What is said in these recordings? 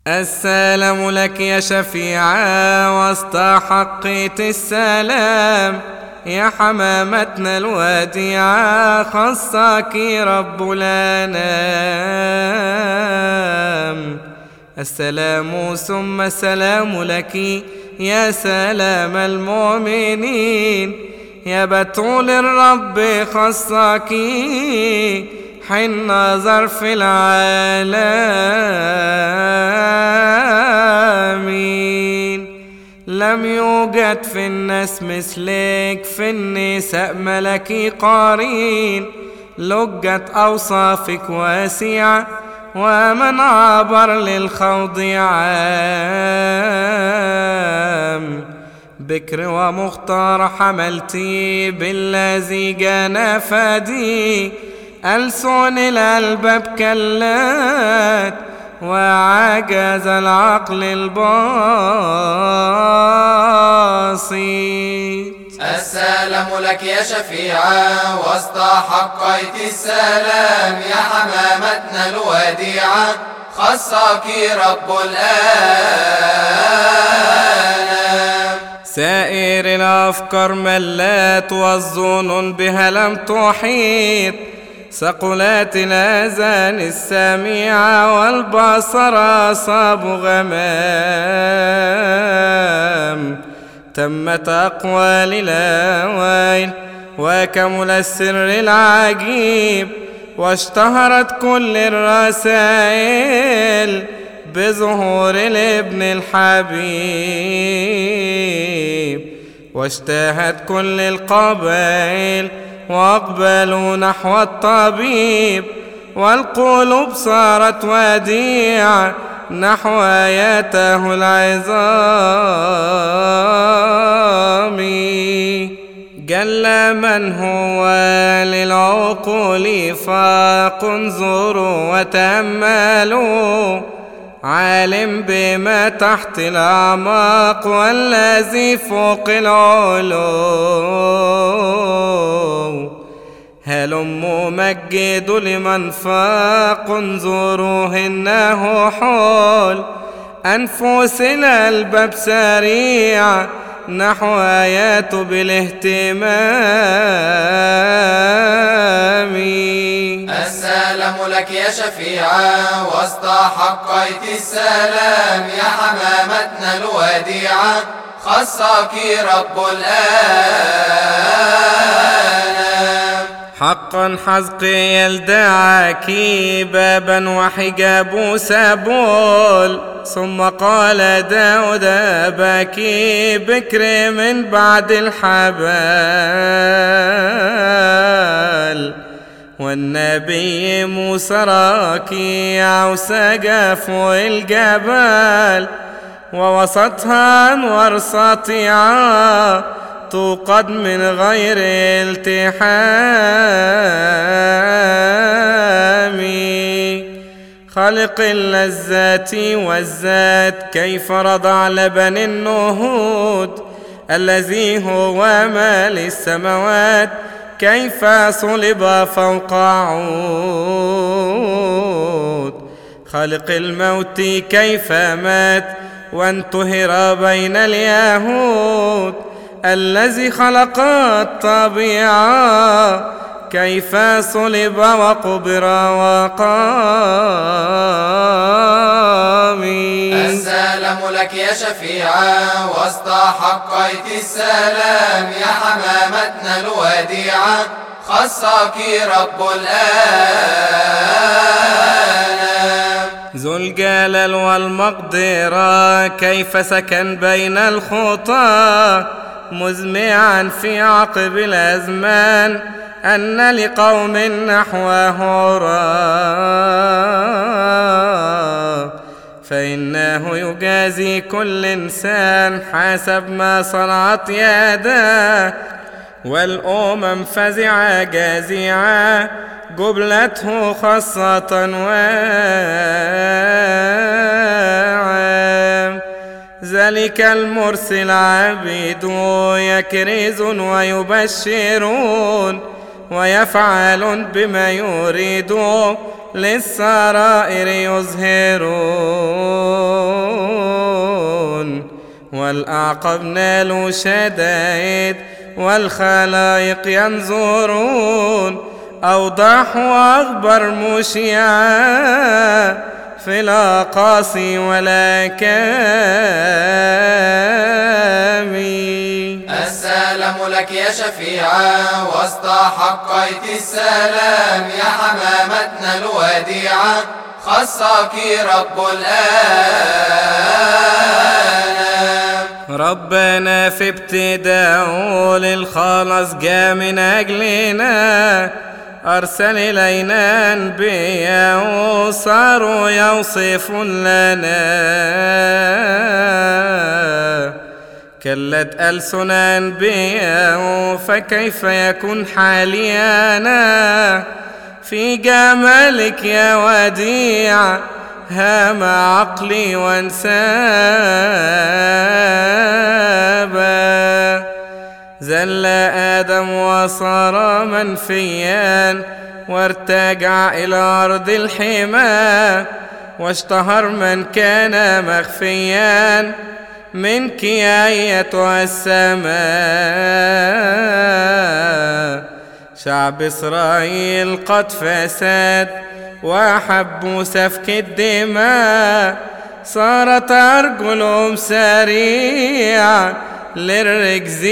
السلام لك يا شفيعة وسط حقية السلام، يا حمامتنا الوديعة خصك رب الأنام. السلام ثم السلام لك يا سلام المؤمنين، يا بتول الرب خصك حين نظر في العالمين. لم يوجد في الناس مثلك، في النساء ملكي قارين، لجت أوصافك واسعة ومن عبر للخوض عام. بكر ومختار حملتي بالذي جانا فدي، ألسن الألباب كلات وعجز العقل البسيط. السلام لك يا شفيعة وسط حقية السلام، يا حمامتنا الوديعة خصك رب الأنام. سائر الأفكار ملات والظنون بها لم تحيط، ثقلات الآذان السامعة والبصر أصاب غمام. تمت أقوال الأوائل وكمل السر العجيب، واشتهرت كل الرسائل بظهور الابن الحبيب، واشتهت كل القبائل واقبلوا نحو الطبيب، والقلوب صارت وديعة نحو آياته العظام. جل من هو للعقول فاق، انظروا وتأملوا، عالم بما تحت الأعماق والذي فوق العلو. هلموا مجدوا لمن فاق، انظروا إنه حول أنفس الألباب سريع نحو آياته بالاهتمام. السلام لك يا شفيعة وسط حقية السلام، يا حمامتنا الوديعة خصك رب الأنام. حقا حزقيال دعاك بابا وحجاب سبول، ثم قال داود باكي بكر من بعد الحبال. والنبي موسى راكيع وسقى فوق الجبال، ووسطها أنوار ساطعة توقد من غير التحام. خالق اللذات والذات كيف رضع لبن النهود، الذي هو مال السماوات كيف صلب فوق عود. خالق الموت كيف مات وانتهر بين اليهود، الذي خلق الطبيعة كيف صلب وقبر وقام. السلام لك يا شفيعة وسط حقية السلام، يا حمامتنا الوديعة خصك رب الأنام. ذو الجلال والمقدرة كيف سكن بين الخطى، مزمعا في عقب الأزمان أن لقوم نحوه عرى. فإنه يجازي كل إنسان حسب ما صنعت يداه، والأمم فزعة جازعة جبلته خاصة وعام. ذلك المرسل عبيد يكرز ويبشرون، ويفعل بما يريد للسرائر يظهرون. والأعقب نالوا شدائد والخلائق ينظرون. أوضح وأخبر مشيعا في الأقاصي والأكامي. السلام لك يا شفيعا واستحقيت السلام يا حمامتنا الوديعة خصك رب الآلام. ربنا في ابتداء للخلاص جاء من أجلنا، أرسل إلينا أنبياء صاروا يوصفون لنا، كلت ألسن أنبياء فكيف يكون حالينا في جمالك يا وديع هام عقلي وانسابا. زل آدم وصار منفيا وارتجع إلى أرض الحمى، واشتهر من كان مخفيا منك أيتها السماء. شعب إسرائيل قد فسد وحبوا سفك الدماء، صارت أرجلهم سريعة للرجز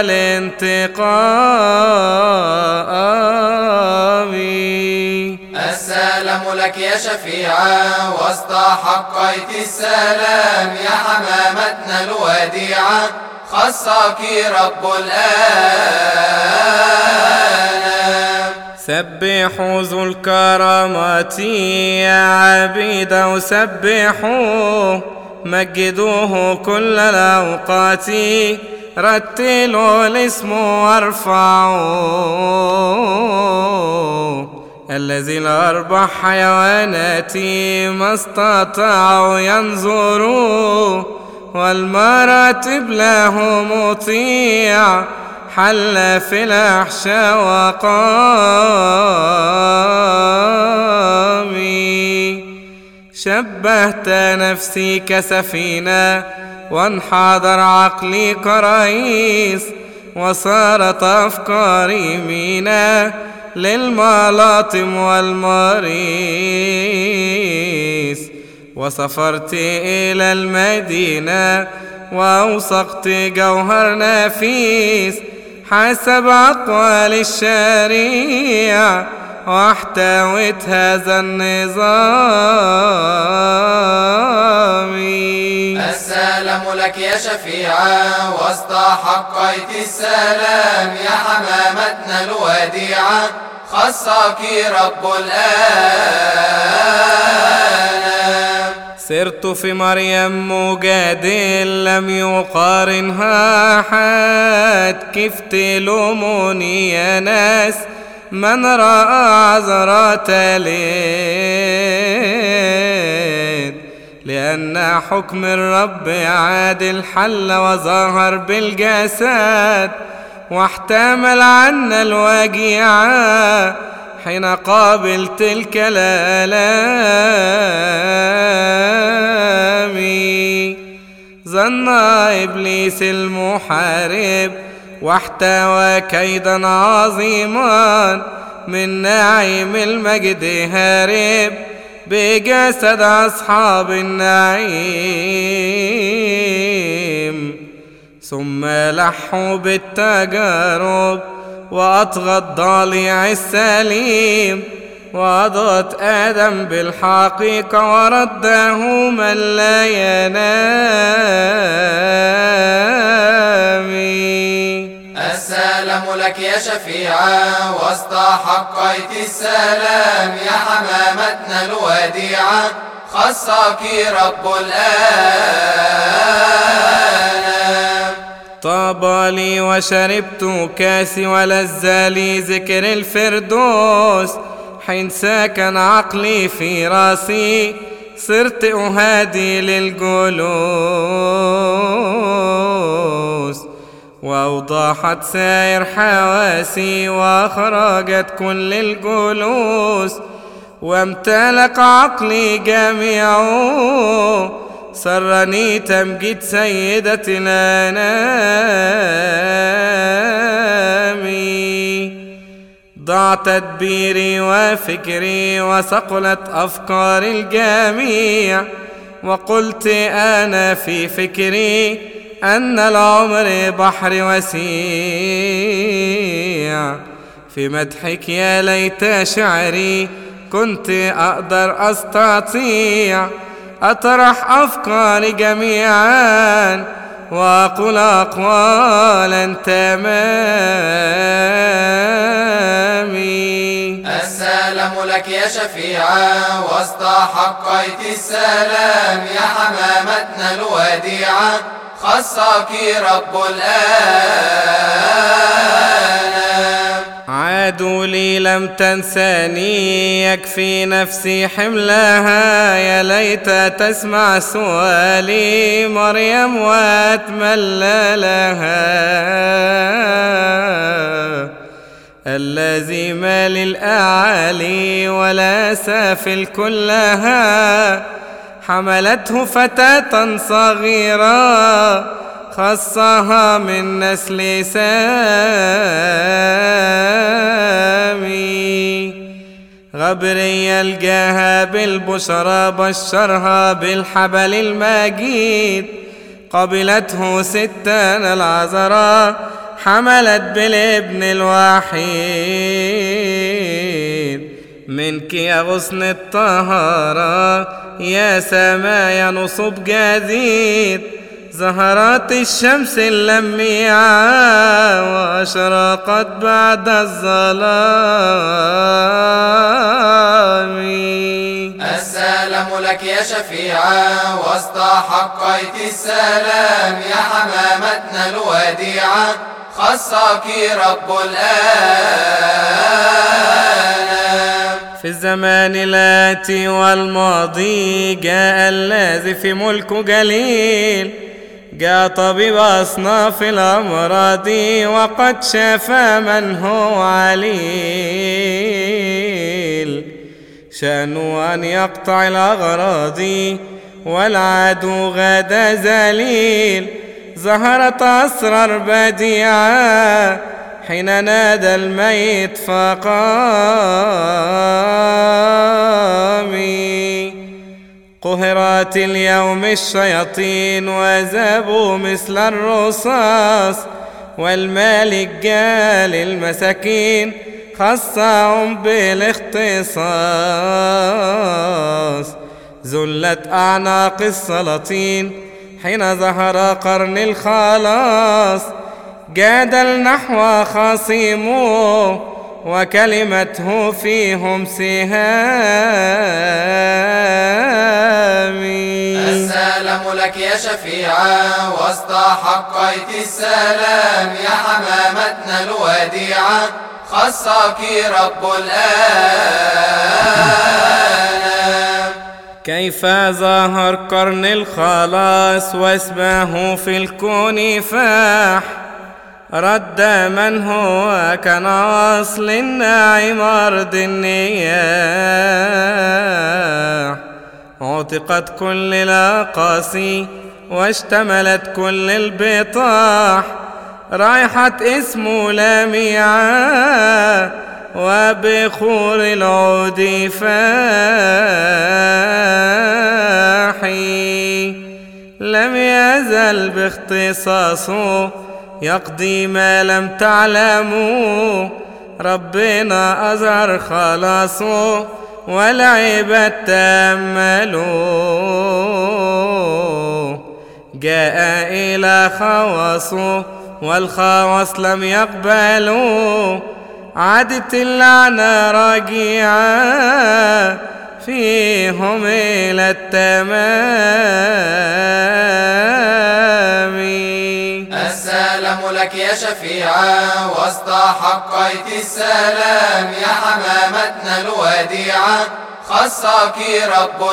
والانتقام. السلام لك يا شفيعا واستحقيت السلام يا حمامتنا الوديعة خصك رب الآلام. سبحوا ذو الكرامات يا عبيد وسبحوا، مجدوه كل الأوقات، رتلوا الاسم وارفعوا. الذي الأربع حيوانات ما استطاعوا ينظروا، والمراتب له مطيع حل في الأحشى وقامي. شبهت نفسي كسفينة وانحدر عقلي كرئيس، وصارت أفكاري مينا للملاطم والمريس. وسافرت إلى المدينة وأوثقت جوهر نفيس حسب أقوال الشريعة، واحتوت هذا النظام. السلام لك يا شفيعا واستحقيت السلام يا حمامتنا الوديعة خصك رب الآلام. سرت في مريم مجادل لم يقارنها أحد، كيف تلوموني يا ناس من رأى عذرات ليد، لأن حكم الرب عادل حل وظهر بالجسد، واحتمل عنا الوجيعة حين قابلت تلك الآلام. ظن إبليس المحارب واحتوى كيدا عظيما، من نعيم المجد هارب بجسد أصحاب النعيم. ثم لحوا بالتجارب وأطغى الضليع السليم، وأضغط آدم بالحقيقة ورده من لا ينام. السلام لك يا شفيعا واستحقيت السلام يا حمامتنا الوديعة خصك رب الآلام. طاب لي وشربت كاسي ولذ لي ذكر الفردوس، حين سكن عقلي في راسي صرت أهادي للجلوس، وأوضحت سائر حواسي وأخرجت كل الجلوس، وامتلك عقلي جميعه سرني تمجيد سيدة الأنام. ضاع تدبيري وفكري وثقلت أفكار الجميع، وقلت أنا في فكري أن العمر بحر وسيع. في مدحك يا ليت شعري كنت أقدر أستطيع أطرح أفكاري جميعا وأقول أقوالا تمامي. السلام لك يا شفيعة واستحقيت السلام يا حمامتنا الوديعة، خصك رب الآلام. عادوا لي لم تنساني يكفي نفسي حملها، يا ليت تسمع سؤالي مريم واتملى لها. الذي ما للأعالي ولا سافل كلها، حملته فتاة صغيرة خصها من نسل سامي. غبري الجاها بالبشرى بشرها بالحبل المجيد، قبلته ستان العذراء حملت بالابن الوحيد. منك يا غصن الطهارة يا سمايا نصب جديد، ظهرت الشمس اللميعة وأشرقت بعد الظلام. السلام لك يا شفيعة واستحقيت السلام يا حمامتنا الوديعة، خصك رب الآلام. في الزمان الآتي والماضي جاء الذي في ملكه جليل، جاء طبيب أصناف الأمراض وقد شفى من هو عليل. شأنه أن يقطع الأغراض والعدو غدا ذليل، ظهرت أسرار بديعة حين نادى الميت فقامي. قهرت اليوم الشياطين وذابوا مثل الرصاص، والمالك جال المساكين خصهم بالاختصاص. ذلت أعناق السلاطين حين ظهر قرن الخلاص، جادل نحو خصيمه وكلمته فيهم سهامي. السلام لك يا شفيعة واستحقيت السلام يا حمامتنا الوديعة، خصك رب الآلام. كيف ظهر قرن الخلاص واسمه في الكون فاح، رد من هو كان أصل النعيم أرض النياح. عتقت كل الأقاصي واشتملت كل البطاح، رائحة اسمه لميعة وبخور العود فاحي. لم يزل باختصاصه يقضي ما لم تعلموا، ربنا أظهر خلاصه والعباد تأملوا. جاء إلى خواصه والخواص لم يقبلوا، عادت اللعنة راجعة فيهم إلى التمام. السلام لك يا شفيعة واستحقيت السلام يا حمامتنا الوديعة، خصك رب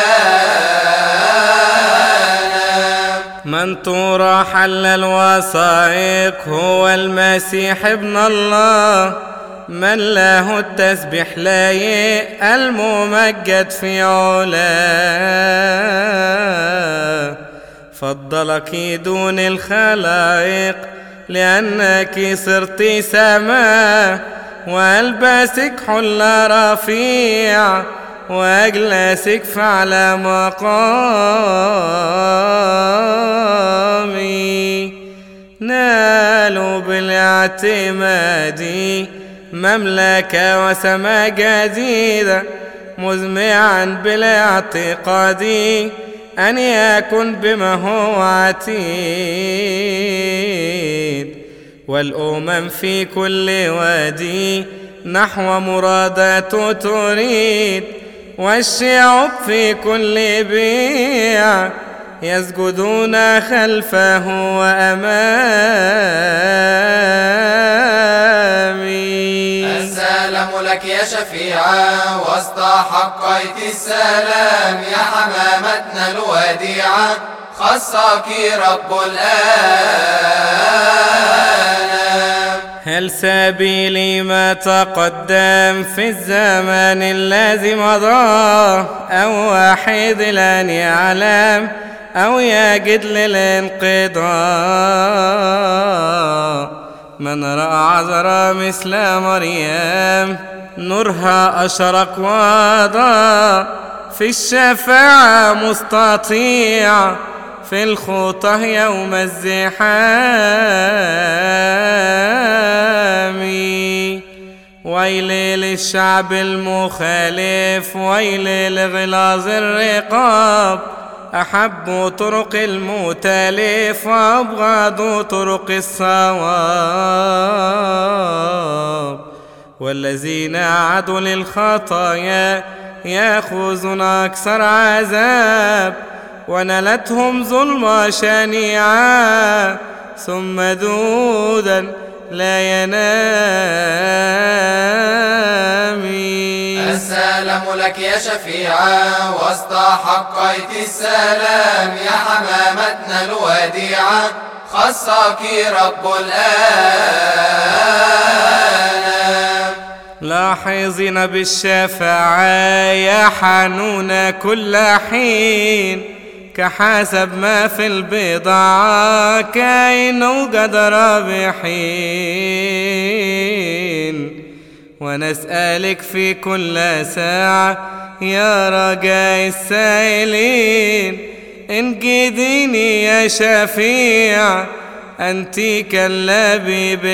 الآلام. من طور حل الوثائق هو المسيح ابن الله، من له التسبيح لايق الممجد في علاه. فضلك دون الخلائق لأنك صرت سماء، وألبسك حلة رفيع وأجلسك فعلى مقامي. نالوا بالاعتماد مملكة وسما جديدة، مزمعا بالاعتقاد أن يكن بما هو عتيد، والأمم في كل وادي نحو مرادات تريد، والشعوب في كل بيع يسجدون خلفه وأمامي. السلام لك يا شفيعة وسط حقيت السلام، يا حمامتنا الوديعة خصك رب الآن. هل سبيلي ما تقدم في الزمان الذي مضى، أو واحد لن يعلم أو يجد للانقضاء؟ من رأى عذراء مثل مريم نورها أشرق وضاء، في الشفاعة مستطيع في الخطى يوم الزحام. ويل للشعب المخالف، ويل لغلاظ الرقاب، أحب طرق المتالف وأبغض طرق الصواب. والذين عادوا للخطايا يأخذون أكثر عذاب، ونلتهم ظلم شنيعا ثم دودا لا ينام. السلام لك يا شفيعة وسط حقيت السلام، يا حمامتنا الوديعة خصك رب الآن. لاحظين بالشفاعة يا حنون كل حين، كحسب ما في البضاعة كائن قد رابحين. ونسألك في كل ساعة يا رجاء السائلين، انقذيني يا شفيع أنت كاللبيب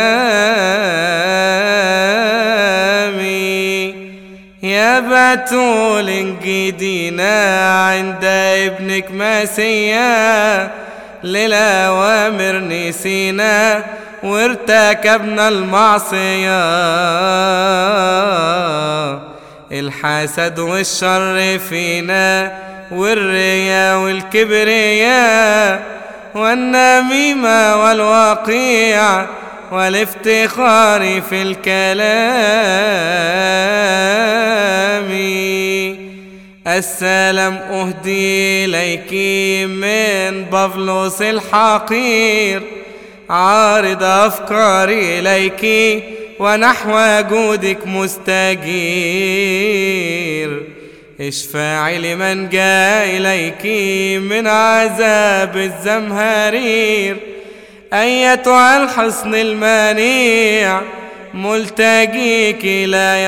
الهام. يا بتول انقذينا عند ابنك مسيا، للأوامر نسينا وارتكبنا المعصية. الحسد والشر فينا والرياء والكبرياء والنميمة والوقيع والافتخار في الكلام. السلام أهدي إليك من بفلوس الحقير، عارض أفكاري إليك ونحو جودك مستجير. اشفعي لمن جاء إليك من عذاب الزمهرير، أيتها الحصن المنيع ملتجيك لا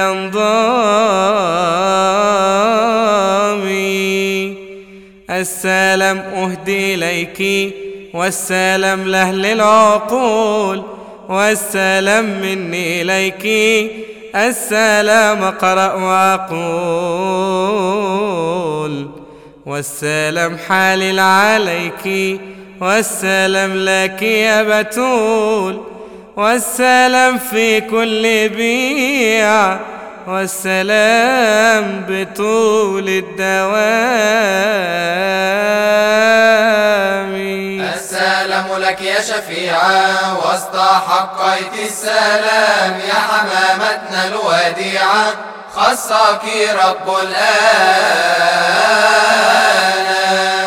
ينضام. السلام أهدي إليك والسلام لأهل العقول، والسلام مني إليك السلام أقرأ وأقول. والسلام حالل عليك والسلام لك يا بتول، والسلام في كل بيع والسلام بطول الدوام. السلام لك يا شفيعة وسط حقيت السلام، يا حمامتنا الوديعة خصك رب الآن.